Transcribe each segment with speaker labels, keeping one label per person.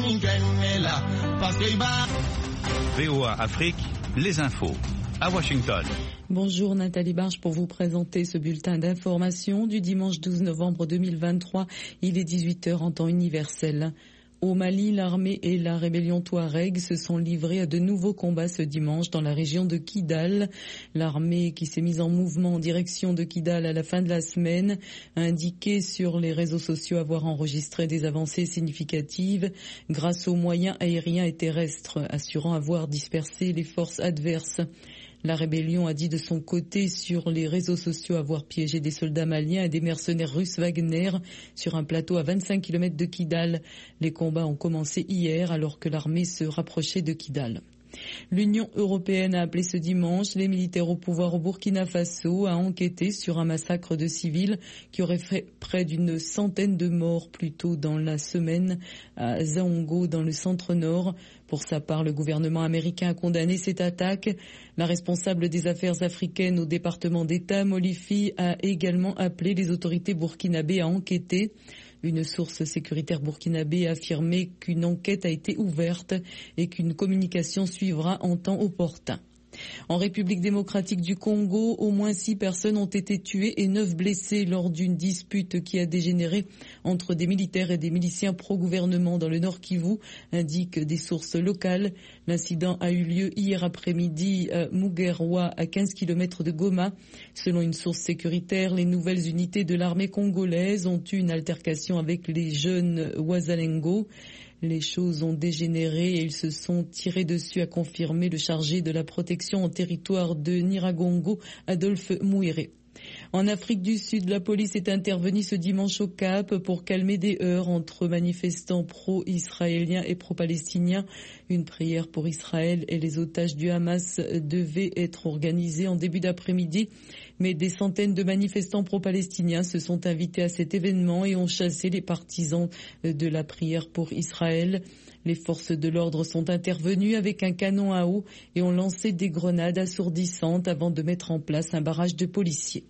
Speaker 1: VOA Afrique, les infos. À Washington.
Speaker 2: Bonjour Nathalie Barge pour vous présenter ce bulletin d'information du dimanche 12 novembre 2023. Il est 18h en temps universel. Au Mali, l'armée et la rébellion Touareg se sont livrés à de nouveaux combats ce dimanche dans la région de Kidal. L'armée qui s'est mise en mouvement en direction de Kidal à la fin de la semaine a indiqué sur les réseaux sociaux avoir enregistré des avancées significatives grâce aux moyens aériens et terrestres, assurant avoir dispersé les forces adverses. La rébellion a dit de son côté sur les réseaux sociaux avoir piégé des soldats maliens et des mercenaires russes Wagner sur un plateau à 25 km de Kidal. Les combats ont commencé hier alors que l'armée se rapprochait de Kidal. L'Union européenne a appelé ce dimanche les militaires au pouvoir au Burkina Faso à enquêter sur un massacre de civils qui aurait fait près d'une centaine de morts plus tôt dans la semaine à Zaongo dans le centre-nord. Pour sa part, le gouvernement américain a condamné cette attaque. La responsable des affaires africaines au département d'État, Molifi, a également appelé les autorités burkinabées à enquêter. Une source sécuritaire burkinabé a affirmé qu'une enquête a été ouverte et qu'une communication suivra en temps opportun. En République démocratique du Congo, au moins 6 personnes ont été tuées et 9 blessées lors d'une dispute qui a dégénéré entre des militaires et des miliciens pro-gouvernement dans le Nord Kivu, indiquent des sources locales. L'incident a eu lieu hier après-midi à Mugerwa, à 15 km de Goma. Selon une source sécuritaire, les nouvelles unités de l'armée congolaise ont eu une altercation avec les jeunes Wazalengo. Les choses ont dégénéré et ils se sont tirés dessus, a confirmé le chargé de la protection en territoire de Nyiragongo, Adolphe Mouiré. En Afrique du Sud, la police est intervenue ce dimanche au Cap pour calmer des heurts entre manifestants pro-israéliens et pro-palestiniens. Une prière pour Israël et les otages du Hamas devait être organisée en début d'après-midi, mais des centaines de manifestants pro-palestiniens se sont invités à cet événement et ont chassé les partisans de la prière pour Israël. Les forces de l'ordre sont intervenues avec un canon à eau et ont lancé des grenades assourdissantes avant de mettre en place un barrage de policiers.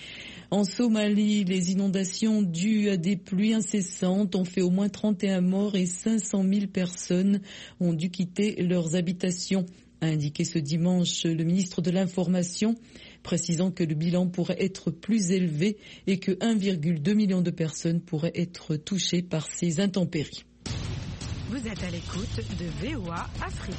Speaker 2: En Somalie, les inondations dues à des pluies incessantes ont fait au moins 31 morts et 500 000 personnes ont dû quitter leurs habitations, a indiqué ce dimanche le ministre de l'Information, précisant que le bilan pourrait être plus élevé et que 1,2 million de personnes pourraient être touchées par ces intempéries.
Speaker 3: Vous êtes à l'écoute de VOA Afrique.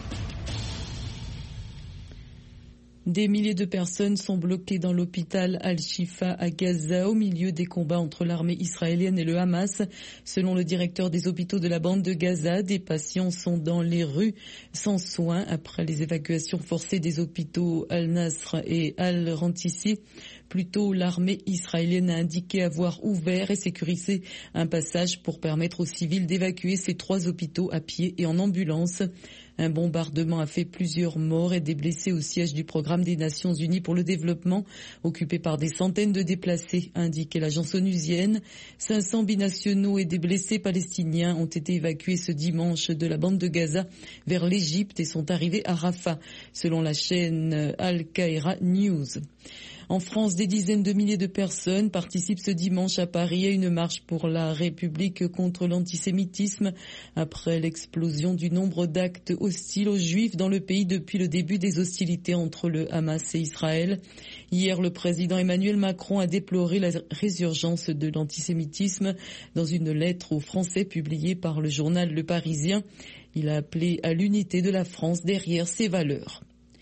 Speaker 2: Des milliers de personnes sont bloquées dans l'hôpital Al-Shifa à Gaza au milieu des combats entre l'armée israélienne et le Hamas. Selon le directeur des hôpitaux de la bande de Gaza, des patients sont dans les rues sans soins après les évacuations forcées des hôpitaux Al-Nasr et Al-Rantissi. Plus tôt, l'armée israélienne a indiqué avoir ouvert et sécurisé un passage pour permettre aux civils d'évacuer ces 3 hôpitaux à pied et en ambulance. Un bombardement a fait plusieurs morts et des blessés au siège du programme des Nations Unies pour le développement, occupé par des centaines de déplacés, a indiqué l'agence onusienne. 500 binationaux et des blessés palestiniens ont été évacués ce dimanche de la bande de Gaza vers l'Égypte et sont arrivés à Rafah, selon la chaîne Al-Qaïra News. En France, des dizaines de milliers de personnes participent ce dimanche à Paris à une marche pour la République contre l'antisémitisme après l'explosion du nombre d'actes hostiles aux Juifs dans le pays depuis le début des hostilités entre le Hamas et Israël. Hier, le président Emmanuel Macron a déploré la résurgence de l'antisémitisme dans une lettre aux Français publiée par le journal Le Parisien. Il a appelé à l'unité de la France derrière ses valeurs.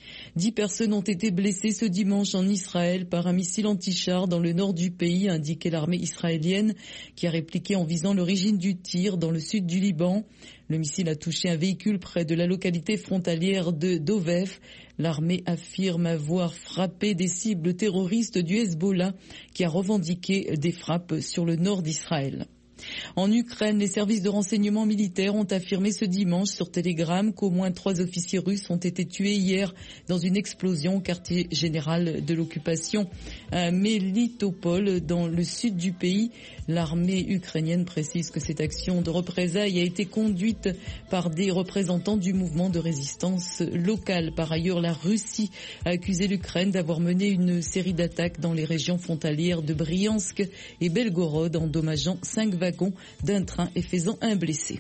Speaker 2: 10 personnes ont été blessées ce dimanche en Israël par un missile anti-char dans le nord du pays, a indiqué l'armée israélienne, qui a répliqué en visant l'origine du tir dans le sud du Liban. Le missile a touché un véhicule près de la localité frontalière de Dovef. L'armée affirme avoir frappé des cibles terroristes du Hezbollah, qui a revendiqué des frappes sur le nord d'Israël. En Ukraine, les services de renseignement militaires ont affirmé ce dimanche sur Telegram qu'au moins 3 officiers russes ont été tués hier dans une explosion au quartier général de l'occupation à Melitopol, dans le sud du pays. L'armée ukrainienne précise que cette action de représailles a été conduite par des représentants du mouvement de résistance local. Par ailleurs, la Russie a accusé l'Ukraine d'avoir mené une série d'attaques dans les régions frontalières de Briansk et Belgorod, endommageant 5 wagons d'un train et faisant un blessé.